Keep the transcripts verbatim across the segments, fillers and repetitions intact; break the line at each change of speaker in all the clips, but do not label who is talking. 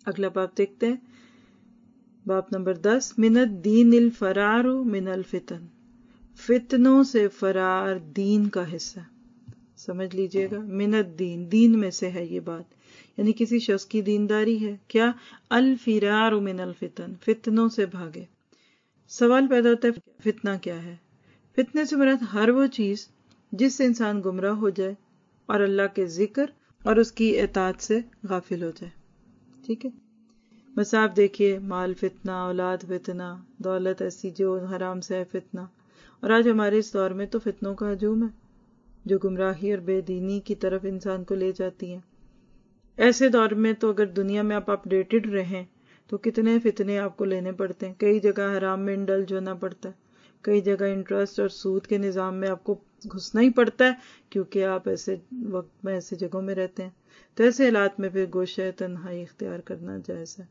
اگلا باب دیکھتے ہیں، باب نمبر دس، من الدین الفرار من الفتن، فتنوں سے فرار دین کا حصہ. سمجھ لیجئے گا، من الدین، دین میں سے ہے یہ بات، یعنی کسی شخص کی دینداری ہے کیا، الفرار من الفتن، فتنوں سے بھاگے. سوال پیدا ہوتا ہے فتنہ کیا ہے؟ فتنے سے مراد ہر وہ چیز جس سے انسان گمراہ ہو جائے اور اللہ کے ذکر اور اس کی اطاعت سے غافل ہو جائے. ٹھیک ہے، بس آپ دیکھیے، مال فتنہ، اولاد فتنہ، دولت ایسی جو حرام سے ہے فتنہ. اور آج ہمارے اس دور میں تو فتنوں کا ہجوم ہے جو گمراہی اور بے دینی کی طرف انسان کو لے جاتی ہیں. ایسے دور میں تو اگر دنیا میں آپ اپڈیٹڈ رہیں تو کتنے فتنے آپ کو لینے پڑتے ہیں. کئی جگہ حرام میں انڈلج ہونا پڑتا ہے، کئی جگہ انٹرسٹ اور سود کے نظام میں آپ کو گھسنا ہی پڑتا ہے کیونکہ آپ ایسے وقت میں ایسے جگہوں میں رہتے ہیں. تو ایسے حالات میں پھر گوشہ تنہائی اختیار کرنا جائز ہے.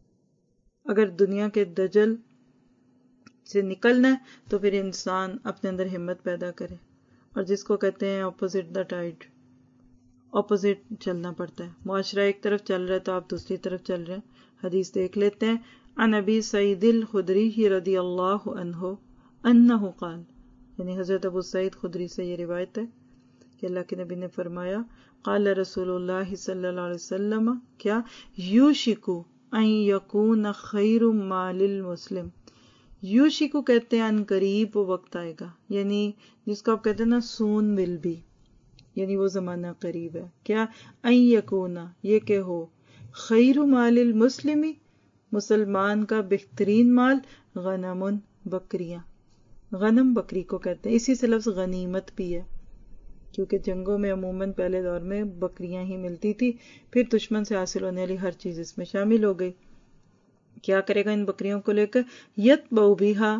اگر دنیا کے دجل سے نکلنا ہے تو پھر انسان اپنے اندر ہمت پیدا کرے، اور جس کو کہتے ہیں اپوزٹ دا ٹائڈ، اپوزٹ چلنا پڑتا ہے. معاشرہ ایک طرف چل رہا ہے تو آپ دوسری طرف چل رہے ہیں. حدیث دیکھ لیتے ہیں. عن ابی سعید الخدری رضی اللہ عنہ انہ قال، یعنی حضرت ابو سعید خدری سے یہ روایت ہے کہ اللہ کے نبی نے فرمایا، قال رسول اللہ صلی اللہ علیہ وسلم، کیا، یوشک ان یکون خیر مال المسلم. یوشکو کہتے ہیں ان قریب وہ وقت آئے گا، یعنی جس کو آپ کہتے ہیں نا سون ول بی، یعنی وہ زمانہ قریب ہے. کیا، ان یکون، یہ کہ ہو، خیر مال المسلمی، مسلمان کا بہترین مال، غنم، بکریاں. غنم بکری کو کہتے ہیں، اسی سے لفظ غنیمت بھی ہے کیونکہ جنگوں میں عموماً پہلے دور میں بکریاں ہی ملتی تھی، پھر دشمن سے حاصل ہونے والی ہر چیز اس میں شامل ہو گئی. کیا کرے گا ان بکریوں کو لے کر، یتبع بہا،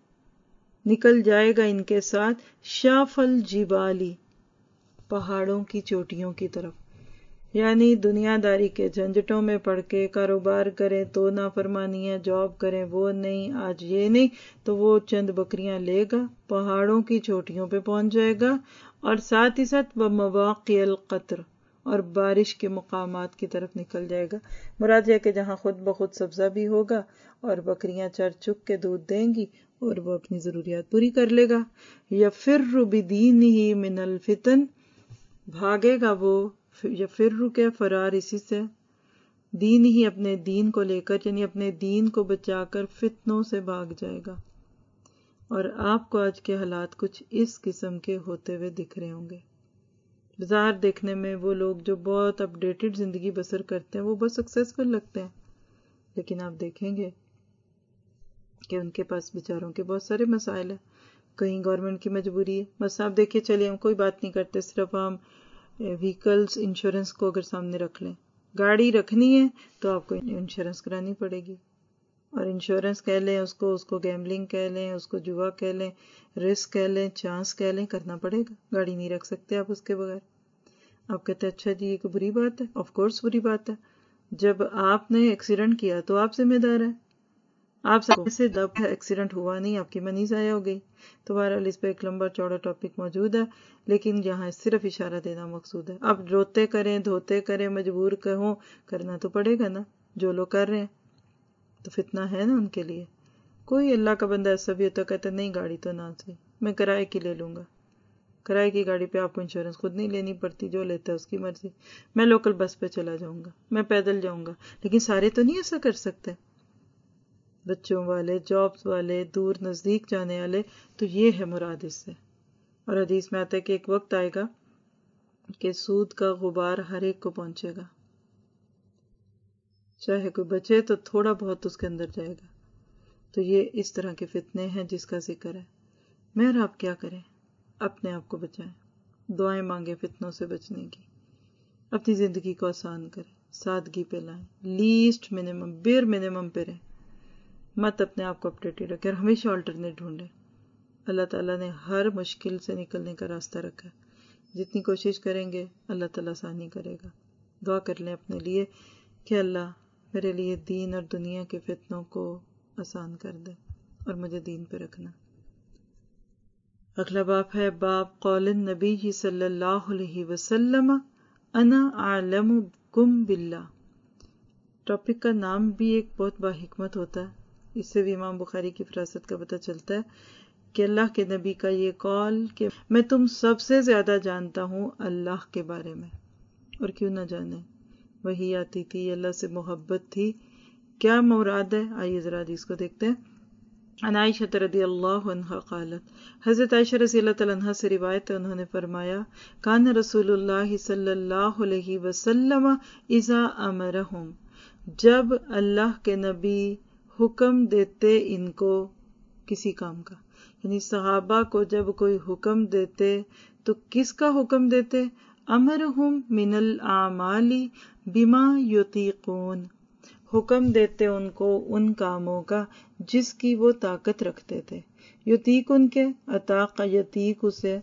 نکل جائے گا ان کے ساتھ، شاف الجبالی، پہاڑوں کی چوٹیوں کی طرف. یعنی دنیا داری کے جھنجٹوں میں پڑ کے کاروبار کریں تو نافرمانیاں، جاب کریں وہ نہیں، آج یہ نہیں، تو وہ چند بکریاں لے گا، پہاڑوں کی چوٹیوں پہ پہنچ جائے گا، اور ساتھ ہی ساتھ بمواقع القطر، اور بارش کے مقامات کی طرف نکل جائے گا. مراد یہ کہ جہاں خود بخود سبزہ بھی ہوگا اور بکریاں چر چک کے دودھ دیں گی اور وہ اپنی ضروریات پوری کر لے گا. یفر بدینہ من الفتن، بھاگے گا وہ، یفر کے فرار اسی سے، دین ہی، اپنے دین کو لے کر، یعنی اپنے دین کو بچا کر فتنوں سے بھاگ جائے گا. اور آپ کو آج کے حالات کچھ اس قسم کے ہوتے ہوئے دکھ رہے ہوں گے. بظاہر دیکھنے میں وہ لوگ جو بہت اپڈیٹڈ زندگی بسر کرتے ہیں وہ بہت سکسیسفل لگتے ہیں، لیکن آپ دیکھیں گے کہ ان کے پاس بیچاروں کے بہت سارے مسائل ہیں. کہیں گورنمنٹ کی مجبوری ہے، بس آپ دیکھیے، چلیے ہم کوئی بات نہیں کرتے، صرف ہم وہیکلز انشورنس کو اگر سامنے رکھ لیں، گاڑی رکھنی ہے تو آپ کو انشورنس کرانی پڑے گی. اور انشورنس کہہ لیں اس کو، اس کو گیمبلنگ کہہ لیں، اس کو جوا کہہ لیں، رسک کہہ لیں، چانس کہہ لیں، کرنا پڑے گا. گاڑی نہیں رکھ سکتے آپ اس کے بغیر. آپ کہتے ہیں اچھا جی یہ کوئی بری بات ہے؟ آف کورس بری بات ہے. جب آپ نے ایکسیڈنٹ کیا تو آپ ذمہ دار ہیں. آپ سے جب ایکسیڈنٹ ہوا نہیں، آپ کی منی ضائع ہو گئی. تو بہرحال اس پہ ایک لمبا چوڑا ٹاپک موجود ہے، لیکن یہاں صرف اشارہ دینا مقصود ہے. اب روتے کریں، دھوتے کریں، مجبور کہوں، کرنا تو پڑے گا نا جو لوگ کر رہے ہیں. تو فتنہ ہے نا ان کے لیے. کوئی اللہ کا بندہ ایسا بھی ہوتا کہتا نہیں گاڑی تو نہ صحیح، میں کرائے کی لے لوں گا. کرائے کی گاڑی پہ آپ کو انشورنس خود نہیں لینی پڑتی، جو لیتا ہے اس کی مرضی. میں لوکل بس پہ چلا جاؤں گا، میں پیدل جاؤں گا. لیکن سارے تو نہیں ایسا کر سکتے، بچوں والے، جابس والے، دور نزدیک جانے والے. تو یہ ہے مراد اس سے. اور حدیث میں آتا ہے کہ ایک وقت آئے گا کہ سود کا غبار ہر ایک کو پہنچے گا، چاہے کوئی بچے تو تھوڑا بہت اس کے اندر جائے گا. تو یہ اس طرح کے فتنے ہیں جس کا ذکر ہے. مہر آپ کیا کریں، اپنے آپ کو بچائیں، دعائیں مانگیں فتنوں سے بچنے کی، اپنی زندگی کو آسان کریں، سادگی پہ لائیں، لیسٹ منیمم، بیر منیمم پہ رہیں. مت اپنے آپ کو اپڈیٹڈ رکھیں اور ہمیشہ آلٹرنیٹ ڈھونڈیں. اللہ تعالیٰ نے ہر مشکل سے نکلنے کا راستہ رکھا ہے. جتنی کوشش کریں گے اللہ تعالیٰ آسانی کرے گا. دعا کر لیں اپنے لیے کہ اللہ میرے لیے دین اور دنیا کے فتنوں کو آسان کر دے اور مجھے دین پہ رکھنا. اگلا باب ہے باب قول النبی صلی اللہ علیہ وسلم انا اعلمکم باللہ. ٹاپک کا نام بھی ایک بہت باحکمت ہوتا ہے، اس سے بھی امام بخاری کی فراست کا پتہ چلتا ہے کہ اللہ کے نبی کا یہ قول کہ میں تم سب سے زیادہ جانتا ہوں اللہ کے بارے میں، اور کیوں نہ جانے، وہی آتی تھی، اللہ سے محبت تھی، کیا مراد ہے؟ آئیے ذرا حدیث کو دیکھتے ہیں۔ عن عائشہ رضی اللہ عنہا قالت، حضرت عائشہ رضی اللہ تعالیٰ عنہا سے روایت ہے، انہوں نے فرمایا کان رسول اللہ صلی اللہ علیہ وسلم اذا امرہم، جب اللہ کے نبی حکم دیتے ان کو کسی کام کا، یعنی صحابہ کو جب کوئی حکم دیتے تو کس کا حکم دیتے؟ امرہم من الاعمال بما یطیقون، حکم دیتے ان کو ان کاموں کا جس کی وہ طاقت رکھتے تھے۔ یطیق ان کے اطاق یطیق اسے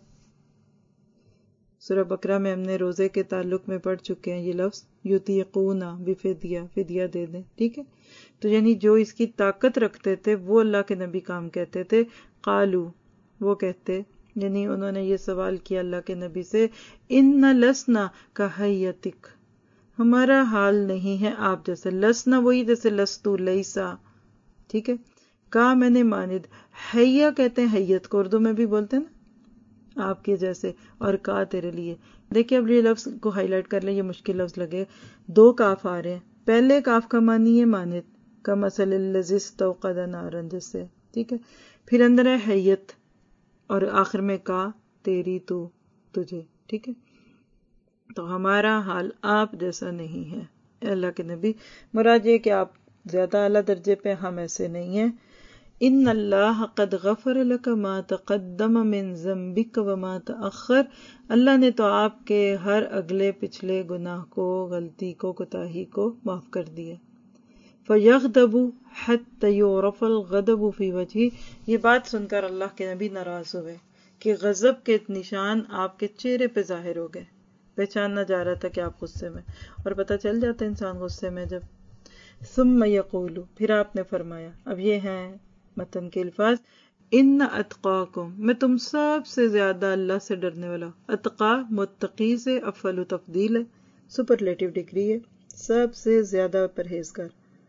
سورہ بقرہ میں ہم نے روزے کے تعلق میں پڑھ چکے ہیں یہ لفظ، یطیقون بفدیہ، فدیہ دے دیں، ٹھیک ہے؟ تو یعنی جو اس کی طاقت رکھتے تھے وہ اللہ کے نبی کام کہتے تھے۔ قالو، وہ کہتے، یعنی انہوں نے یہ سوال کیا اللہ کے نبی سے، ان لسنا کہیتک، ہمارا حال نہیں ہے آپ جیسے، لسنا وہی جیسے لستو لیسا، ٹھیک ہے؟ کا میں نے ماند، حیا کہتے ہیں حیت کو، اردو میں بھی بولتے ہیں نا آپ کے جیسے، اور کا تیرے لیے۔ دیکھیں اب یہ لفظ کو ہائی لائٹ کر لیں، یہ مشکل لفظ لگے، دو کاف آ رہے ہیں، پہلے کاف کا معنی ہے ماند، کمثل الذی استوقد نارا جیسے، ٹھیک ہے؟ پھر اندر ہے حیت، اور آخر میں کا، تیری، تو، تجھے، ٹھیک ہے؟ تو ہمارا حال آپ جیسا نہیں ہے اے اللہ کے نبی، مراد یہ کہ آپ زیادہ اعلیٰ درجے پہ، ہم ایسے نہیں ہیں۔ ان اللہ قد غفر لک ما تقدم من ذنبک وما تأخر، اللہ نے تو آپ کے ہر اگلے پچھلے گناہ کو، غلطی کو، کوتاہی کو معاف کر دیا۔ فیغضب حتی یعرف الغضب فی وجہہ، یہ بات سن کر اللہ کے نبی ناراض ہوئے کہ غضب کے نشان آپ کے چہرے پہ ظاہر ہو گئے، پہچاننا جا رہا تھا کہ آپ غصے میں، اور پتہ چل جاتا ہے انسان غصے میں جب۔ ثم یقول، پھر آپ نے فرمایا، اب یہ ہیں متن کے الفاظ، ان اتقاکم، میں تم سب سے زیادہ اللہ سے ڈرنے والا ہوں۔ اتقا متقی سے افعل و تفضیل ہے، سپرلیٹو ڈگری ہے، سب سے زیادہ پرہیزگار۔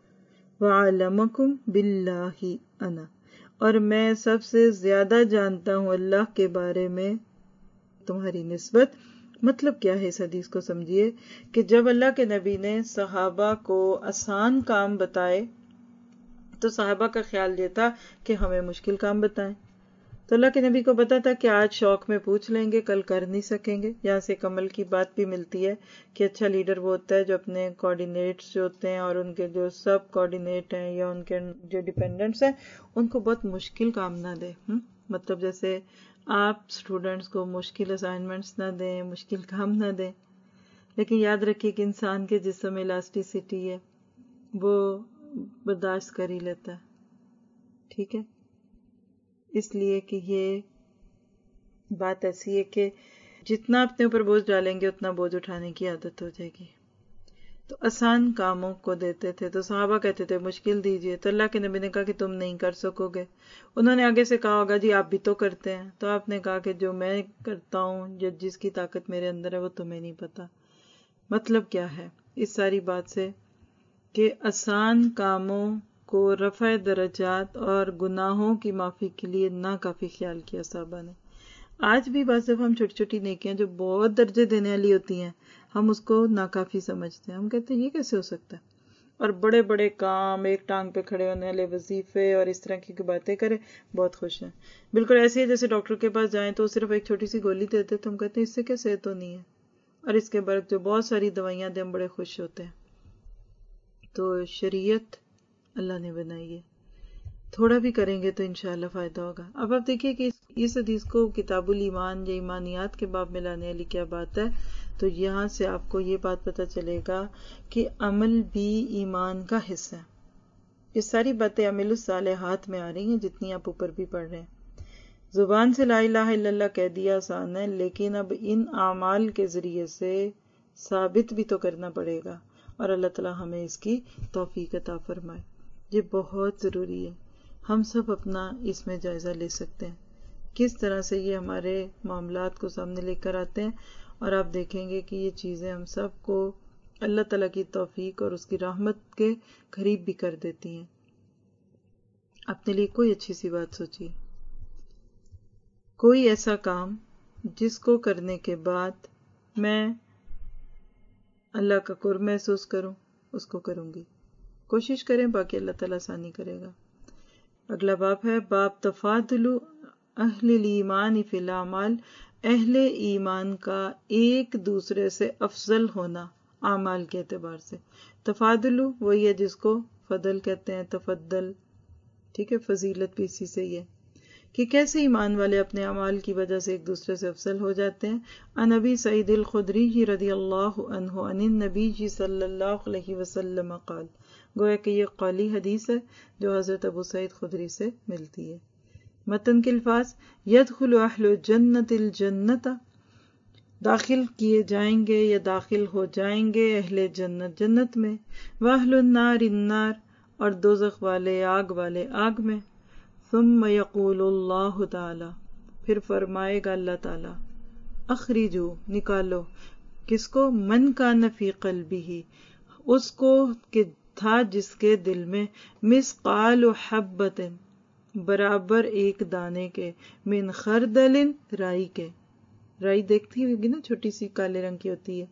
وعلمکم باللہ انا، اور میں سب سے زیادہ جانتا ہوں اللہ کے بارے میں تمہاری نسبت۔ مطلب کیا ہے اس حدیث کو سمجھیے کہ جب اللہ کے نبی نے صحابہ کو آسان کام بتائے تو صحابہ کا خیال یہ تھا کہ ہمیں مشکل کام بتائیں، تو اللہ کے نبی کو پتا تھا کہ آج شوق میں پوچھ لیں گے، کل کر نہیں سکیں گے۔ یہاں سے ایک عمل کی بات بھی ملتی ہے کہ اچھا لیڈر وہ ہوتا ہے جو اپنے کوآرڈینیٹس جو ہوتے ہیں اور ان کے جو سب کوآرڈینیٹ ہیں یا ان کے جو ڈیپینڈنٹس ہیں ان کو بہت مشکل کام نہ دے، مطلب جیسے آپ اسٹوڈنٹس کو مشکل اسائنمنٹس نہ دیں، مشکل کام نہ دیں، لیکن یاد رکھیے کہ انسان کے جسم میں الاسٹیسٹی ہے، وہ برداشت کر ہی لیتا ہے، ٹھیک ہے؟ اس لیے کہ یہ بات ایسی ہے کہ جتنا اپنے اوپر بوجھ ڈالیں گے اتنا بوجھ اٹھانے کی عادت ہو جائے گی۔ تو آسان کاموں کو دیتے تھے، تو صحابہ کہتے تھے مشکل دیجئے، تو اللہ کے نبی نے کہا کہ تم نہیں کر سکو گے۔ انہوں نے آگے سے کہا ہوگا جی آپ بھی تو کرتے ہیں، تو آپ نے کہا کہ جو میں کرتا ہوں، جس کی طاقت میرے اندر ہے وہ تمہیں نہیں پتا۔ مطلب کیا ہے اس ساری بات سے کہ آسان کاموں کو رفع درجات اور گناہوں کی معافی کے لیے نہ کافی خیال کیا صحابہ نے۔ آج بھی بعض دفعہ ہم چھوٹی چھوٹی نیکیاں جو بہت درجے دینے والی ہوتی ہیں ہم اس کو ناکافی سمجھتے ہیں، ہم کہتے ہیں یہ کیسے ہو سکتا ہے، اور بڑے بڑے کام، ایک ٹانگ پہ کھڑے ہونے والے وظیفے اور اس طرح کی باتیں کریں بہت خوش ہیں۔ بالکل ایسے ہی جیسے ڈاکٹر کے پاس جائیں تو صرف ایک چھوٹی سی گولی دیتے تو ہم کہتے ہیں اس سے کیا صحت ہونی ہے، اور اس کے برعکس جو بہت ساری دوائیاں دیں ہم بڑے خوش ہوتے ہیں۔ تو شریعت اللہ نے بنائی ہے، تھوڑا بھی کریں گے تو انشاءاللہ فائدہ ہوگا۔ اب آپ دیکھیے کہ اس حدیث کو کتاب الایمان یا ایمانیات کے باب میں لانے والی کیا بات ہے، تو یہاں سے آپ کو یہ بات پتہ چلے گا کہ عمل بھی ایمان کا حصہ ہے۔ یہ ساری باتیں عمل الصالحات میں آ رہی ہیں جتنی آپ اوپر بھی پڑھ رہے ہیں۔ زبان سے لا الہ الا اللہ کہہ دیا آسان ہے، لیکن اب ان اعمال کے ذریعے سے ثابت بھی تو کرنا پڑے گا، اور اللہ تعالی ہمیں اس کی توفیق عطا فرمائے۔ یہ بہت ضروری ہے، ہم سب اپنا اس میں جائزہ لے سکتے ہیں کس طرح سے یہ ہمارے معاملات کو سامنے لے کر آتے ہیں، اور آپ دیکھیں گے کہ یہ چیزیں ہم سب کو اللہ تعالیٰ کی توفیق اور اس کی رحمت کے قریب بھی کر دیتی ہیں. اپنے لیے کوئی اچھی سی بات سوچیے، کوئی ایسا کام جس کو کرنے کے بعد میں اللہ کا قرب محسوس کروں، اس کو کروں گی. کوشش کریں، باقی اللہ تعالیٰ آسانی کرے گا. اگلا باب ہے باب تفاضل اہل الایمان فی الاعمال، اہل ایمان کا ایک دوسرے سے افضل ہونا اعمال کے اعتبار سے. تفاضل وہی ہے جس کو فضل کہتے ہیں، تفضل، ٹھیک ہے، فضیلت بھی اسی سے ہی ہے کہ کیسے ایمان والے اپنے اعمال کی وجہ سے ایک دوسرے سے افضل ہو جاتے ہیں. عن ابی سعید الخدری رضی اللہ عنہ عن النبی صلی اللہ علیہ وسلم قال، گویا کہ یہ قولی حدیث ہے جو حضرت ابو سعید خدری سے ملتی ہے. متن کے الفاظ، یدخل اہل الجنت الجنت، داخل کیے جائیں گے یا داخل ہو جائیں گے اہل جنت جنت میں، واہل النار النار، اور دوزخ والے آگ والے آگ میں. ثم یقول اللہ تعالی، پھر فرمائے گا اللہ تعالی، اخرجو، نکالو، کس کو؟ من کان فی قلبہ، اس کو کہ تھا جس کے دل میں مثقال حبۃ، برابر ایک دانے کے، من خردل، رائی کے. رائی دیکھتی ہوگی نا، چھوٹی سی کالے رنگ کی ہوتی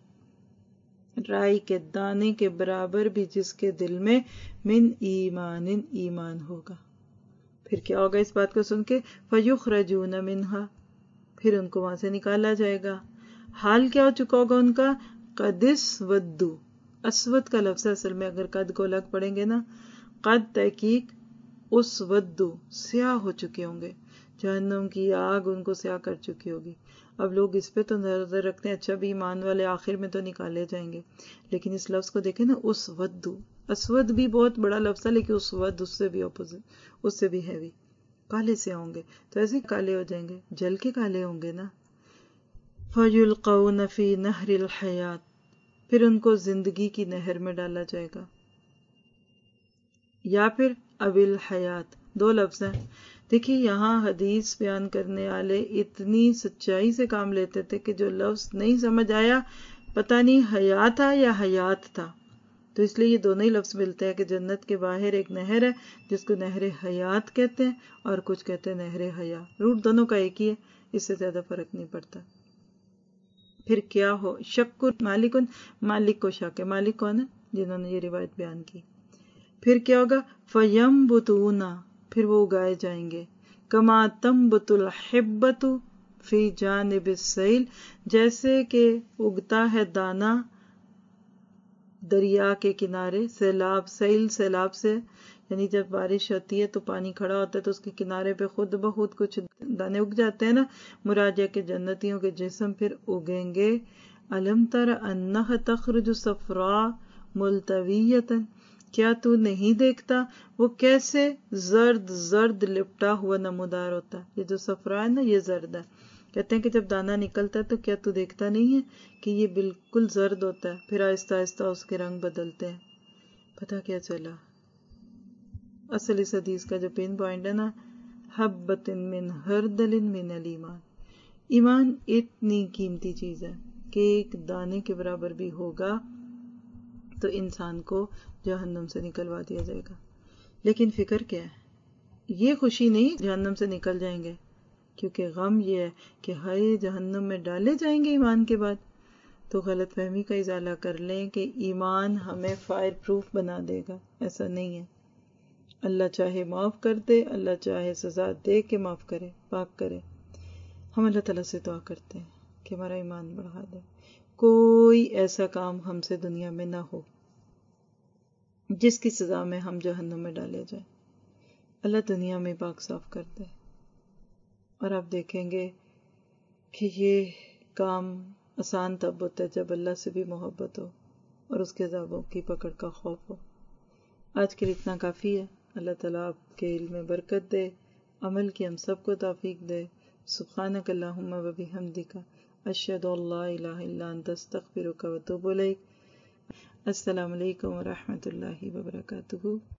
ہے. رائی کے دانے کے برابر بھی جس کے دل میں من ایمان، ایمان ہوگا. پھر کیا ہوگا اس بات کو سن کے؟ فَيُخْرَجُونَ مِنْهَا، پھر ان کو وہاں سے نکالا جائے گا. حال کیا ہو چکا ہوگا ان کا؟ قَدْ اسْوَدُّ، اسود کا لفظ ہے اصل میں، اگر قد کو الگ پڑھیں گے نا، قد تحقیق اسود، سیاہ ہو چکے ہوں گے. جہنم کی آگ ان کو سیاہ کر چکی ہوگی. اب لوگ اس پہ تو نظر رکھتے ہیں، اچھا بھی ایمان والے آخر میں تو نکالے جائیں گے، لیکن اس لفظ کو دیکھیں نا، اسود، اسود بھی بہت بڑا لفظ ہے، لیکن اسود اس سے بھی اپوزٹ، اس سے بھی ہیوی، کالے سے ہوں گے. تو ایسے کالے ہو جائیں گے، جل کے کالے ہوں گے نا. فَيُلْقَوْنَ فِي نَهْرِ الْحَيَاةِ، پھر ان کو زندگی کی نہر میں ڈالا جائے گا. یا پھر اب الحیات، دو لفظ ہیں. دیکھیے یہاں حدیث بیان کرنے والے اتنی سچائی سے کام لیتے تھے کہ جو لفظ نہیں سمجھ آیا، پتہ نہیں حیات تھا یا حیات تھا، تو اس لیے یہ دونوں ہی لفظ ملتے ہیں کہ جنت کے باہر ایک نہر ہے جس کو نہر حیات کہتے ہیں، اور کچھ کہتے ہیں نہر حیا. روٹ دونوں کا ایک ہی ہے، اس سے زیادہ فرق نہیں پڑتا. پھر کیا ہو؟ شک مالکن، مالک کو شک ہے. مالک کون ہے؟ جنہوں نے یہ روایت بیان کی. پھر کیا ہوگا؟ فَيَنْبُتُونَ، پھر وہ اگائے جائیں گے. كَمَا تَنْبُتُ الْحِبَّةُ فِي جَانِبِ السَّيْلِ، جیسے کہ اگتا ہے دانہ دریا کے کنارے. سیلاب، سیل سیلاب سے، یعنی جب بارش ہوتی ہے تو پانی کھڑا ہوتا ہے تو اس کے کنارے پہ خود بخود کچھ دانے اگ جاتے ہیں نا. مراد یہ کہ جنتیوں کے جسم پھر اگیں گے. أَلَمْ تَرَ أَنَّهَا تَخْرُجُ صَفْرَاءَ مُلْتَوِيَّةً، کیا تو نہیں دیکھتا وہ کیسے زرد زرد لپٹا ہوا نمودار ہوتا ہے. یہ جو صفرا ہے نا، یہ زرد ہے. کہتے ہیں کہ جب دانہ نکلتا ہے تو کیا تو دیکھتا نہیں ہے کہ یہ بالکل زرد ہوتا ہے، پھر آہستہ آہستہ اس کے رنگ بدلتے ہیں. پتہ کیا چلا؟ اصل اس حدیث کا جو پین پوائنٹ ہے نا، حبۃ من خردل من الایمان، ایمان اتنی قیمتی چیز ہے کہ ایک دانے کے برابر بھی ہوگا تو انسان کو جہنم سے نکلوا دیا جائے گا. لیکن فکر کیا ہے؟ یہ خوشی نہیں جہنم سے نکل جائیں گے، کیونکہ غم یہ ہے کہ ہائے جہنم میں ڈالے جائیں گے ایمان کے بعد. تو غلط فہمی کا ازالہ کر لیں کہ ایمان ہمیں فائر پروف بنا دے گا. ایسا نہیں ہے. اللہ چاہے معاف کر دے، اللہ چاہے سزا دے کے معاف کرے، پاک کرے. ہم اللہ تعالیٰ سے دعا کرتے ہیں کہ ہمارا ایمان بڑھا دے. کوئی ایسا کام ہم سے دنیا میں نہ ہو جس کی سزا میں ہم جہنم میں ڈالے جائیں. اللہ دنیا میں پاک صاف کر دے، اور آپ دیکھیں گے کہ یہ کام آسان تب ہوتا ہے جب اللہ سے بھی محبت ہو اور اس کے عذابوں کی پکڑ کا خوف ہو. آج کے لیے اتنا کافی ہے. اللہ تعالیٰ آپ کے علم میں برکت دے، عمل کی ہم سب کو توفیق دے. سبحانک اللہم و بحمدک، اشہد ان لا الہ الا انت، استغفرک و اتوب الیک. السلام علیکم ورحمۃ اللہ وبرکاتہ.